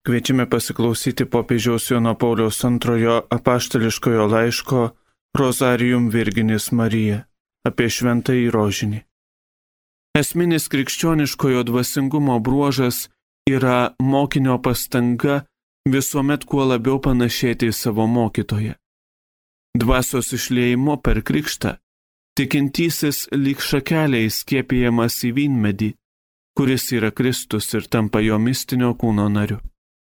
Kviečiame pasiklausyti popiežiaus Jono Pauliaus II apaštališkojo laiško Rozarium Virginis Marija apie šventąjį rožinį. Esminis krikščioniškojo dvasingumo bruožas yra mokinio pastanga visuomet kuo labiau panašėti į savo mokytoją. Dvasios išliejimo per krikštą tikintysis lyg šakelė įskiepijamas į vynmedį, kuris yra Kristus ir tampa jo mistinio kūno nariu.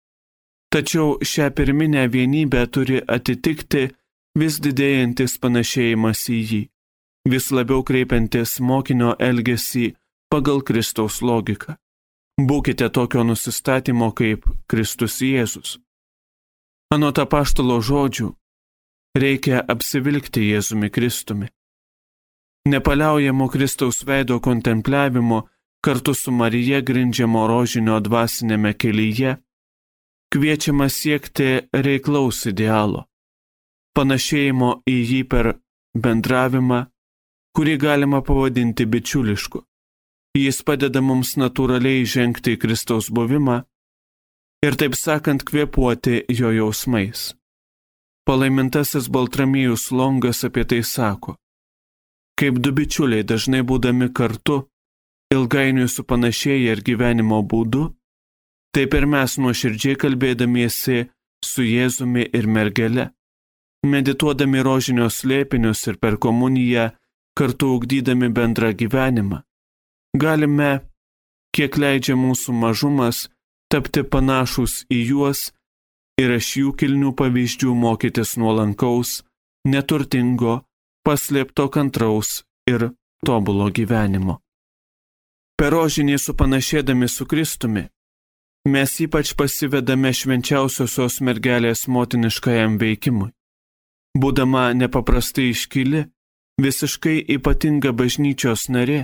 Tačiau šią pirminę vienybę turi atitikti vis didėjantis panašėjimas į jį, vis labiau kreipiantis mokinio elgesį pagal Kristaus logiką. Būkite tokio nusistatymo kaip Kristus Jėzus. Anot apaštalo žodžių, reikia apsivilkti Jėzumi Kristumi. Nepaliaujamo Kristaus veido kontempliavimo kartu su Marija grindžiamo rožinio dvasinėme kelyje kviečiama siekti reiklaus idealo, panašėjimo į jį per bendravimą, kurį galima pavadinti bičiulišku. Jis padeda mums natūraliai žengti į Kristaus buvimą ir taip sakant kvėpuoti jo jausmais. Palaimintasis Baltramiejus Longas apie tai sako: kaip du bičiuliai dažnai būdami kartu, ilgainiui supanašėję ir gyvenimo būdu, taip ir mes nuoširdžiai kalbėdamiesi su Jėzumi ir mergele, medituodami rožinio slėpinius ir per komuniją kartu ugdydami bendrą gyvenimą, galime, kiek leidžia mūsų mažumas, tapti panašus į juos ir iš jų kilnių pavyzdžių mokytis nuolankaus, neturtingo, paslėpto kantraus ir tobulo gyvenimo. Per rožinį supanašėdami su Kristumi, mes ypač pasivedame švenčiausiosios mergelės motiniškajam veikimui. Būdama nepaprastai iškili, visiškai ypatinga bažnyčios narė,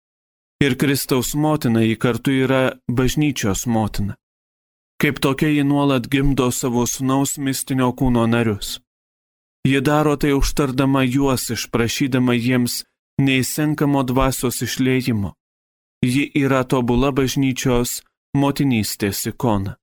ir Kristaus motina ji kartu yra bažnyčios motina. Kaip tokia ji nuolat gimdo savo sūnaus mistinio kūno narius. Ji daro tai užtardama juos, išprašydama jiems neįsenkamo dvasios išliejimo. Ji yra tobula bažnyčios motinystės ikona.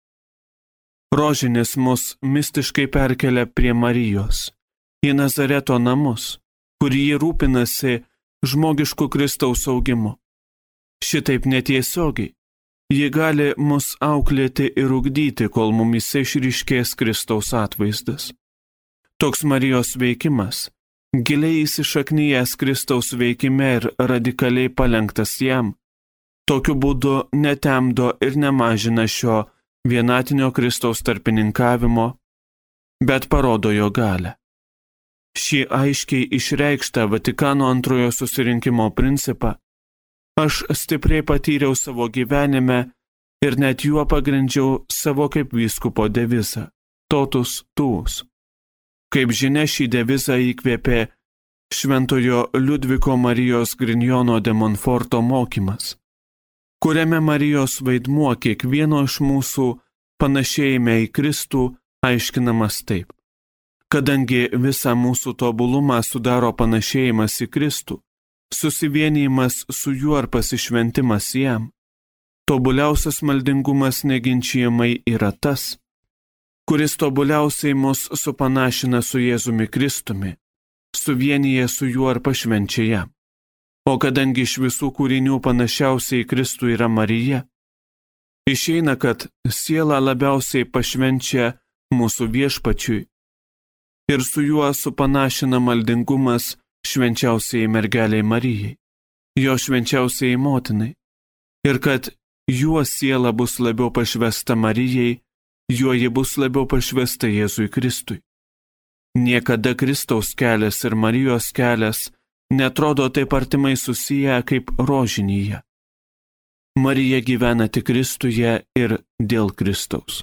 Rožinis mus mistiškai perkelia prie Marijos, į Nazareto namus, kur ji rūpinasi žmogišku Kristaus augimu. Šitaip netiesiogiai, ji gali mus auklėti ir ugdyti, kol mumyse išryškės Kristaus atvaizdas. Toks Marijos veikimas, giliai įsišaknyjęs Kristaus veikime ir radikaliai palenktas jam, tokiu būdu netemdo ir nemažina šio vienatinio Kristaus tarpininkavimo, bet parodo jo galią. Šį aiškiai išreikštą Vatikano antrojo susirinkimo principą aš stipriai patyriau savo gyvenime ir net juo pagrindžiau savo kaip vyskupo devizą – totus tuus. Kaip žinia, šį devizą įkvėpė šventojo Liudviko Marijos Grignono de Montforto mokymas, kuriame Marijos vaidmuo kiekvieno iš mūsų panašėjime į Kristų aiškinamas taip. Kadangi visą mūsų tobulumą sudaro panašėjimas į Kristų, susivienijimas su juo ar pasišventimas jam, tobuliausias maldingumas neginčijamai yra tas, kuris tobuliausiai mus supanašina su Jėzumi Kristumi, suvienyje su juo ar pašvenčia jam. O kadangi iš visų kūrinių panašiausiai Kristų yra Marija, išeina, kad siela labiausiai pašvenčia mūsų viešpačiui ir su juo supanašina maldingumas švenčiausiai mergeliai Marijai, jo švenčiausiai motinai, ir kad juo siela bus labiau pašvesta Marijai, juo ji bus labiau pašvesta Jėzui Kristui. Niekada Kristaus kelias ir Marijos kelias netrodo taip artimai susiję kaip rožinyje. Marija gyvena tik Kristuje ir dėl Kristaus.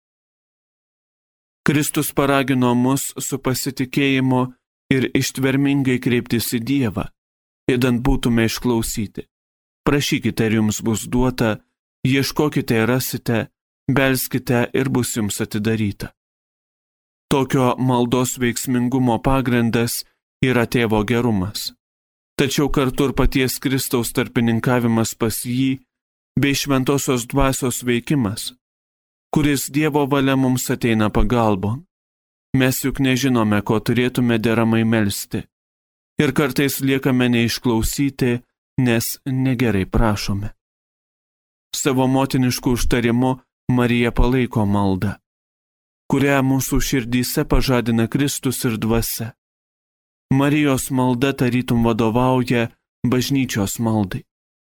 Kristus paragino mus su pasitikėjimu ir ištvermingai kreiptis į Dievą, idant būtume išklausyti. Prašykite ir jums bus duota, ieškokite ir rasite, belskite ir bus jums atidaryta. Tokio maldos veiksmingumo pagrindas yra Tėvo gerumas. Tačiau kartu ir paties Kristaus tarpininkavimas pas jį bei šventosios dvasios veikimas kuris Dievo valia mums ateina pagalbon. Mes juk nežinome, ko turėtume deramai melsti. Ir kartais liekame neišklausyti, nes negerai prašome. Savo motinišku užtarimu Marija palaiko maldą, kurią mūsų širdyse pažadina Kristus ir dvasia. Marijos malda tarytum vadovauja bažnyčios maldai.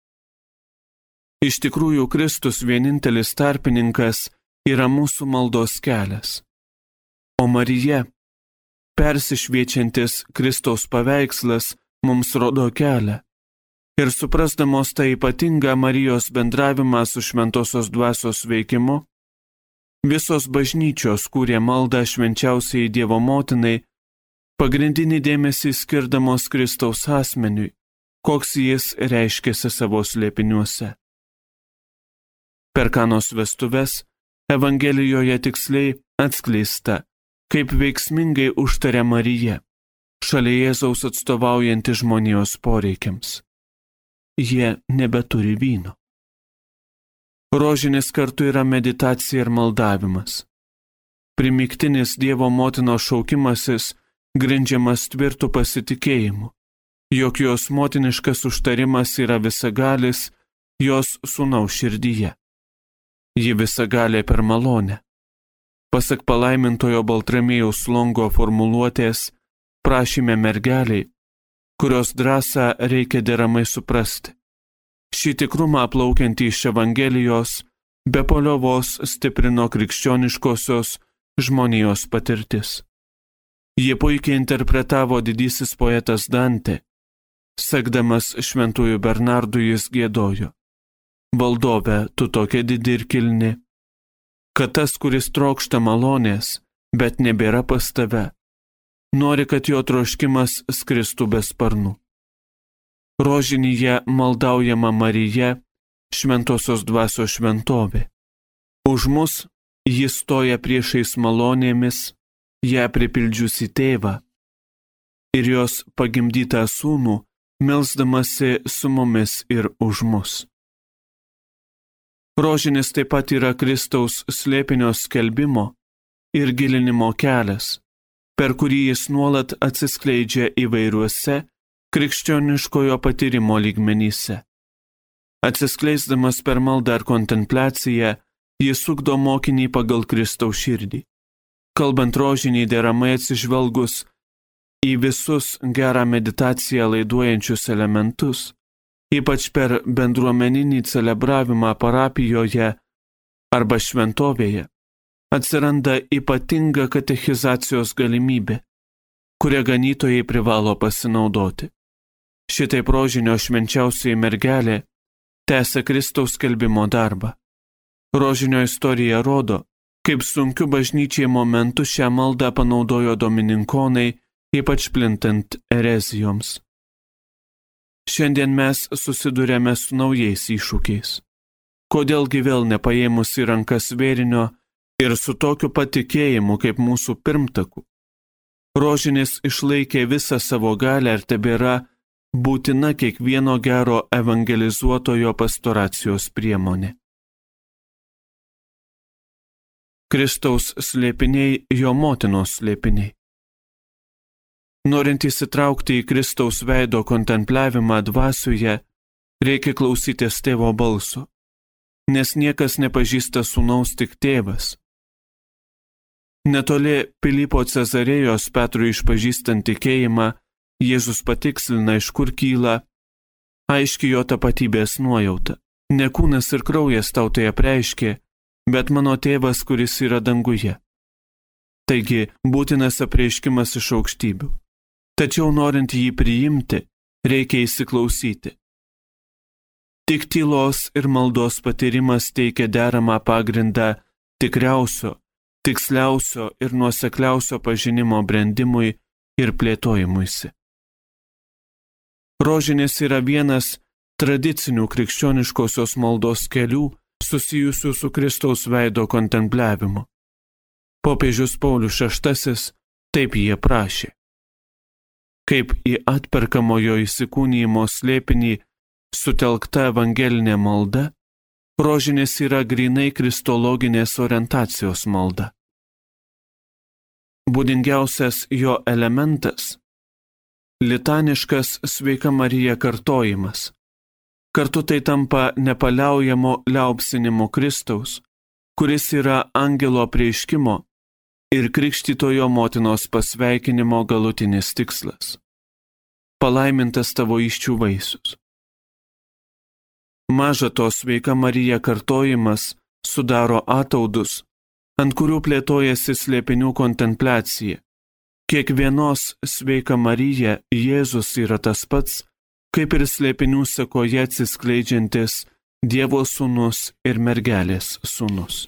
Iš tikrųjų, Kristus vienintelis tarpininkas yra mūsų maldos kelias. O Marija, persišviečiantis Kristaus paveikslas, mums rodo kelią. Ir suprasdamos tą ypatingą Marijos bendravimą su šventosios dvasios veikimu, visos bažnyčios kūrė maldą švenčiausiai Dievo motinai, pagrindinį dėmesį skirdamos Kristaus asmeniui, koks jis reiškėsi savo slėpiniuose. Per Kanos vestuves Evangelijoje tiksliai atskleista, kaip veiksmingai užtaria Marija, šalia Jėzaus atstovaujanti žmonijos poreikiams. Jie nebeturi vyno. Rožinis kartu yra meditacija ir maldavimas. Primygtinis Dievo motinos šaukimasis grindžiamas tvirtų pasitikėjimu, jog jos motiniškas užtarimas yra visagalis jos sūnaus širdyje. Ji visagalė per malonę. Pasak palaimintojo Baltramiejaus Longo formuluotės, prašyme mergeliai, kurios drąsą reikia deramai suprasti. Šį tikrumą plaukiantį iš Evangelijos be paliovos stiprino krikščioniškosios žmonijos patirtis. Jie puikiai interpretavo didysis poetas Dantė. Sekdamas šventųjų Bernardų jis giedojo: Valdove, tu tokia didi ir kilni, kad tas, kuris trokšta malonės, bet nebėra pas tave, nori, kad jo troškimas skristų be sparnų. Rožinyje maldaujama Marija, šventosios dvasios šventovė. Už mus jis stoja priešais malonėmis, ją pripildžiusi tėvą ir jos pagimdytą sūnų, melsdamasi su mumis ir už mus. Rožinis taip pat yra Kristaus slėpinio skelbimo ir gilinimo kelias, per kurį jis nuolat atsiskleidžia įvairiuose krikščioniškojo patyrimo lygmenyse. Atsiskleisdamas per maldą ar kontempliaciją, jis ugdo mokinį pagal Kristaus širdį. Kalbant rožinį deramai atsižvelgus į visus gerą meditaciją laiduojančius elementus, ypač per bendruomeninį celebravimą parapijoje arba šventovėje, atsiranda ypatinga katechizacijos galimybė, kurią ganytojai privalo pasinaudoti. Šitaip rožinio švenčiausioji mergelė tęsia Kristaus skelbimo darbą. Rožinio istorija rodo, kaip sunkiu bažnyčiai momentu šią maldą panaudojo domininkonai, ypač plintant erezijoms. Šiandien mes susidurėme su naujais iššūkiais. Kodėlgi vėl nepaėmus į rankas vėrinio ir su tokiu patikėjimu kaip mūsų pirmtakų? Rožinis išlaikė visą savo galią ir tebėra būtina kiekvieno gero evangelizuotojo pastoracijos priemonė. Kristaus slėpiniai, jo motinos slėpiniai. Norint įsitraukti į Kristaus veido kontempliavimą dvasioje, reikia klausytis tėvo balso, nes niekas nepažįsta sūnaus, tik tėvas. Netoli Pilypo Cezarėjos Petrui išpažįstant tikėjimą, Jėzus patikslina, iš kur kyla aiški jo tapatybės nuojauta. Ne kūnas ir kraujas tau tai apreiškė, bet mano tėvas, kuris yra danguje. Taigi, būtinas apreiškimas iš aukštybių. Tačiau norint jį priimti, reikia įsiklausyti. Tik tylos ir maldos patyrimas teikia deramą pagrindą tikriausio, tiksliausio ir nuosekliausio pažinimo brendimui ir plėtojimuisi. Rožinis yra vienas tradicinių krikščioniškosios maldos kelių susijusių su Kristaus veido kontempliavimu. Popiežius Paulius VI taip jie prašė. Kaip į atperkamojo įsikūnijimo slėpinį sutelkta evangelinė malda, Rožinis yra grinai kristologinės orientacijos malda. Būdingiausias jo elementas – litaniškas Sveika Marija kartojimas. Kartu tai tampa nepaliaujamo liaupsinimo Kristaus, kuris yra angelo apreiškimo ir krikštytojo motinos pasveikinimo galutinis tikslas. Palaimintas tavo įsčių vaisius. Maža to, Sveika Marija kartojimas sudaro ataudus, ant kurių plėtojasi slėpinių kontempliacija. Kiekvienos Sveika Marija Jėzus yra tas pats, kaip ir slėpinių sekoje atsiskleidžiantis Dievo sūnus ir mergelės sūnus.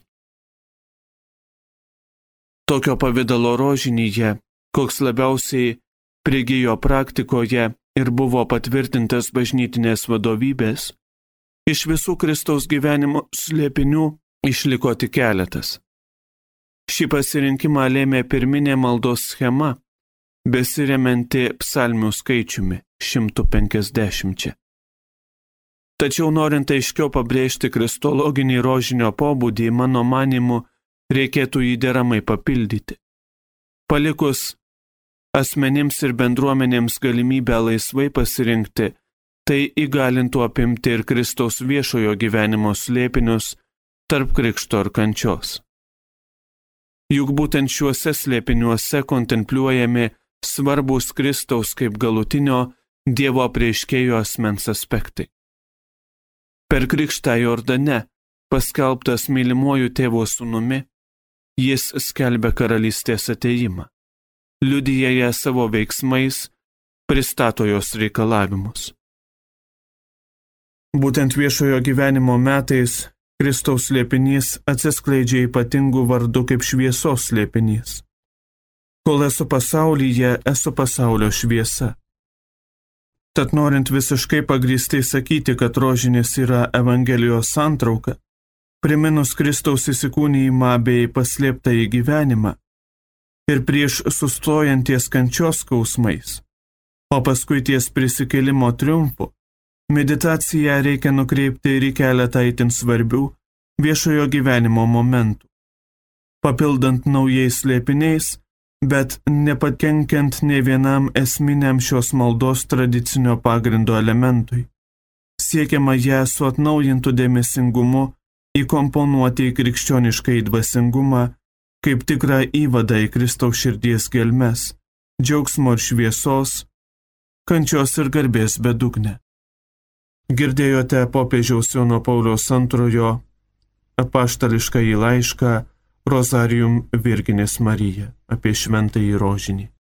Tokio pavidalo rožinyje, koks labiausiai prigijo praktikoje ir buvo patvirtintas bažnytinės vadovybės, iš visų Kristaus gyvenimo slėpinių išliko tik keletas. Šį pasirinkimą lėmė pirminė maldos schema, besiremianti psalmių skaičiumi 150. Tačiau norint aiškiau pabrėžti kristologinį rožinio pobūdį, mano manimu, reikėtų jį deramai papildyti. Palikus asmenims ir bendruomenėms galimybę laisvai pasirinkti, tai įgalintų apimti ir Kristaus viešojo gyvenimo slėpinius tarp krikšto ir kančios. Juk būtent šiuose slėpiniuose kontempliuojami svarbus Kristaus kaip galutinio Dievo apreiškėjo asmens aspektai. Per krikštą Jordane, paskelbtas mylimuoju tėvo sūnumi, jis skelbia karalystės atėjimą, liudija ją savo veiksmais, pristato jos reikalavimus. Būtent viešojo gyvenimo metais Kristaus slėpinys atsiskleidžia ypatingų vardų kaip šviesos slėpinys. Kol esu pasaulyje, esu pasaulio šviesa. Tad norint visiškai pagrįstai sakyti, kad rožinis yra Evangelijos santrauka, priminus Kristaus įsikūnijimą bei paslėptąjį gyvenimą ir prieš sustojant ties kančios skausmais, o paskui ties prisikėlimo triumfu, meditaciją reikia nukreipti ir į keletą itin svarbių viešojo gyvenimo momentų, papildant naujais slėpiniais, bet nepakenkiant ne vienam esminiam šios maldos tradicinio pagrindo elementui. Siekiama ją su atnaujintu dėmesingumu įkomponuoti į krikščionišką dvasingumą kaip tikrą įvadą į Kristaus širdies gelmes, džiaugsmo ir šviesos, kančios ir garbės bedugnę. Girdėjote popiežiaus Jono Pauliaus II apaštališkąjį laišką Rozarium Virginis Marija apie šventąjį rožinį.